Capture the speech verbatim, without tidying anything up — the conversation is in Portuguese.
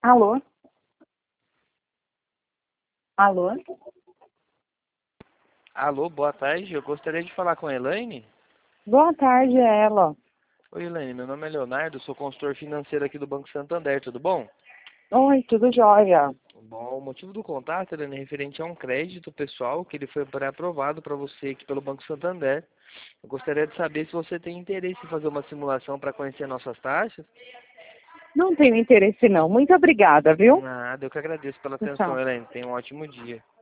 Alô? Alô? Alô, boa tarde. Eu gostaria de falar com a Elaine. Boa tarde, é ela. Oi, Elaine. Meu nome é Leonardo, sou consultor financeiro aqui do Banco Santander. Tudo bom? Oi, tudo jóia? Bom, o motivo do contato, Elaine, é referente a um crédito pessoal que ele foi pré-aprovado para você aqui pelo Banco Santander. Eu gostaria de saber se você tem interesse em fazer uma simulação para conhecer nossas taxas. Não tenho interesse não. Muito obrigada, viu? Nada, eu que agradeço pela atenção, Tchau. Elaine. Tenha um ótimo dia.